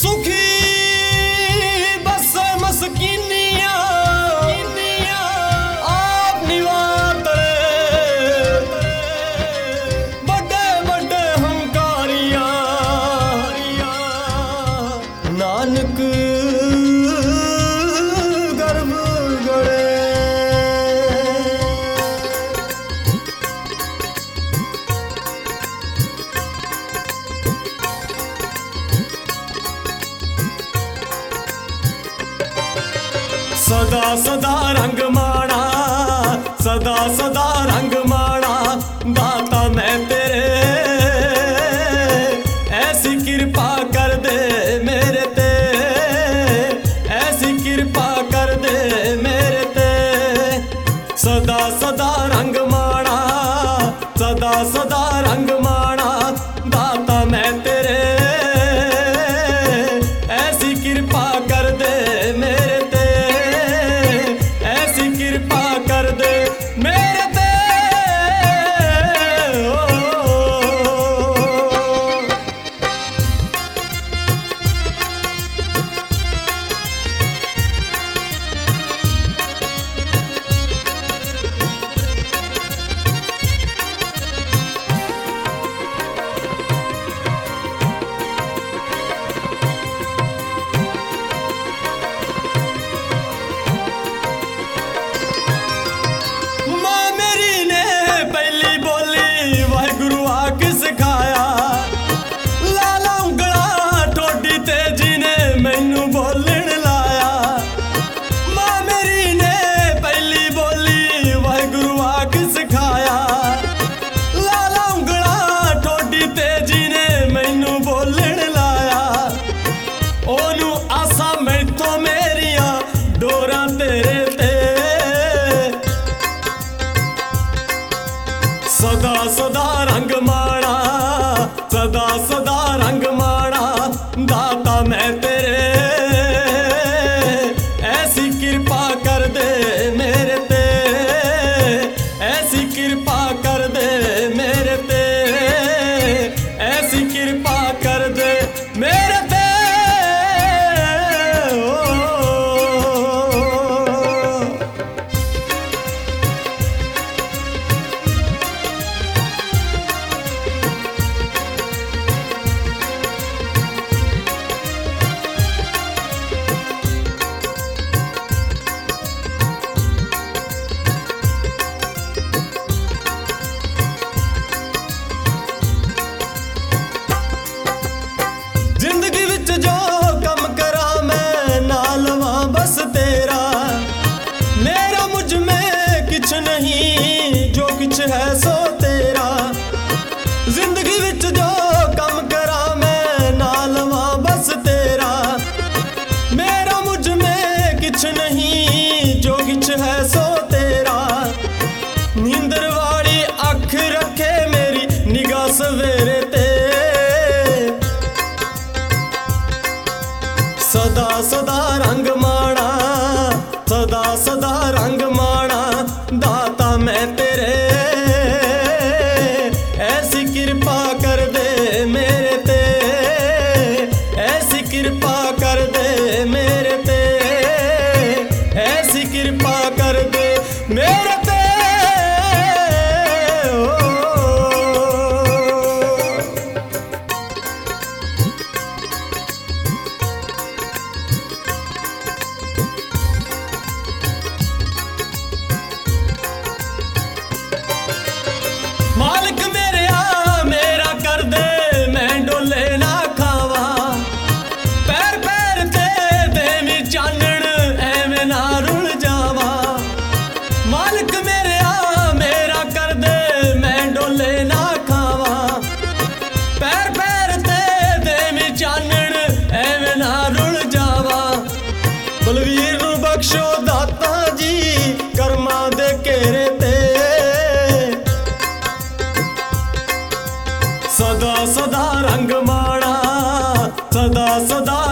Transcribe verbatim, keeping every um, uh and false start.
सुखी बस मस्कीनिया आप निवातरे बड़े बड़े हंकारिया नानक गर्भ गड़े। सदा सदा रंग माणा सदा सदा रंग माणा दाता मैं तेरे ऐसी कृपा कर दे मेरे ते ऐसी कृपा कर दे मेरे ते। सदा सदा रंग माणा सदा सदा रंग माणा दाता मैं तेरे ऐसी कृपा कर दे मेरे ते ऐसी कृपा कर दे मेरे पे। सदा सदा रंग माणा सदा सदा रंग माणा दाता मैं तेरे ऐसी कृपा कर दे मेरे ते ऐसी कृपा कर दे मेरे ते ऐसी कृपा कर दे मेरे ते। जो किछ है सो तेरा जिंदगी विच जो कम करा मैं ना लवां बस तेरा। मेरा मुझ में किछ नहीं जो किछ है सो तेरा। नींदर वाली अख रखे मेरी निगाह सवेरे ते सदा सदा रंग माणा सदा सदा रंग माणा दाता मैं तेरे ऐसी कृपा कर दे मेरे ते ऐसी कृपा कर दे मेरे ते ऐसी कृपा कर दे मेरे ते। मालिक मेरे आ मेरा कर दे मैं डोले ना खावा पैर पैर ते देवी चानण एवें ना रुल जावा। मालिक मेरे आ मेरा कर दे मैं डोले ना खावा पैर पैर ते देवी चानण एवें ना रुल जावा। बलवीर नूं बख्शो दाता जी कर्मा दे घेरे ते सदा सदा रंग माणा सदा सदा